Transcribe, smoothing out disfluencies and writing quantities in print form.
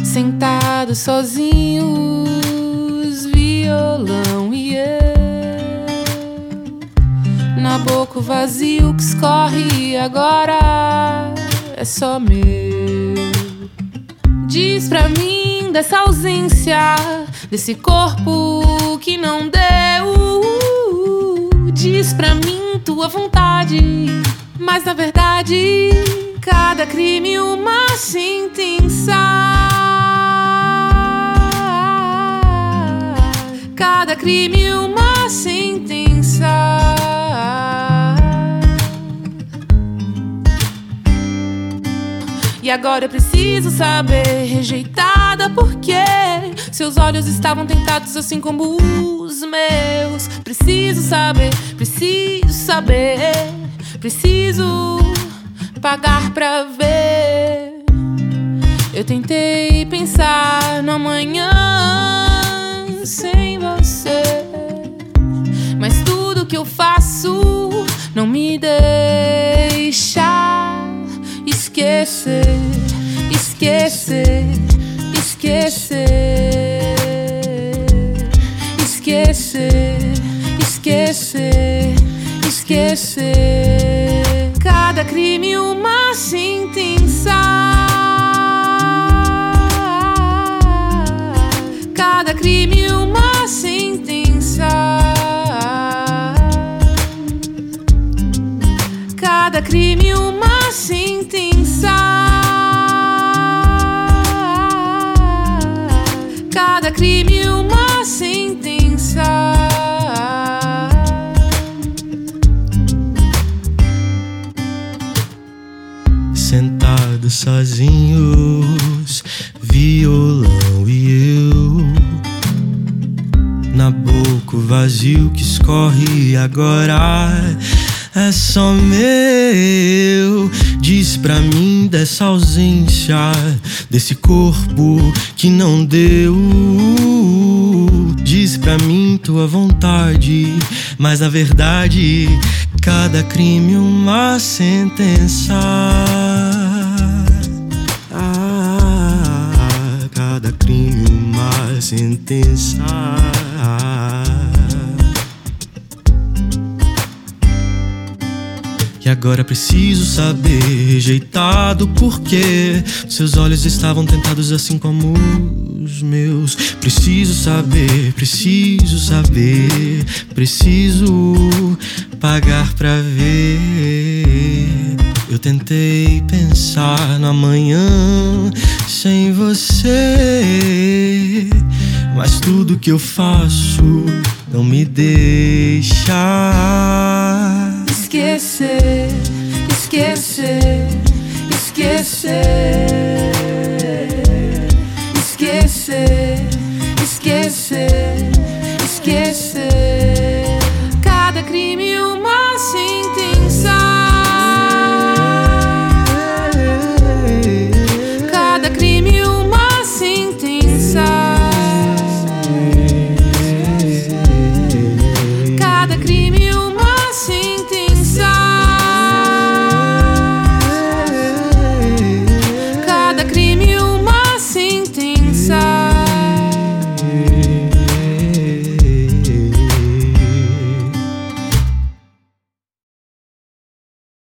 sentados sozinhos, violão e eu, Nabucco vazio que escorre agora é só meu. Diz pra mim dessa ausência, desse corpo que não deu. Diz pra mim tua vontade, mas na verdade cada crime uma sentença. Cada crime uma sentença. E agora eu preciso saber, rejeitada, porque seus olhos estavam tentados assim como os meus. Preciso saber, preciso saber, preciso pagar pra ver. Eu tentei pensar no amanhã sem você, mas tudo que eu faço não me deixa esquecer, esquecer, esquecer, esquecer, esquecer, esquecer. Cada crime uma sentença. Cada crime uma sentença. Cada crime uma sentença. Cada crime uma sentença. Sentados sozinhos, violão e eu, Nabucco vazio que escorre agora é só meu. Diz pra mim dessa ausência, desse corpo que não deu. Diz pra mim tua vontade, mas na verdade cada crime uma sentença. Cada crime uma sentença. E agora preciso saber, rejeitado, porque seus olhos estavam tentados assim como os meus. Preciso saber, preciso saber, preciso pagar pra ver. Eu tentei pensar no amanhã sem você, mas tudo que eu faço não me deixa esquecer, esquecer, esquecer, esquecer, esquecer.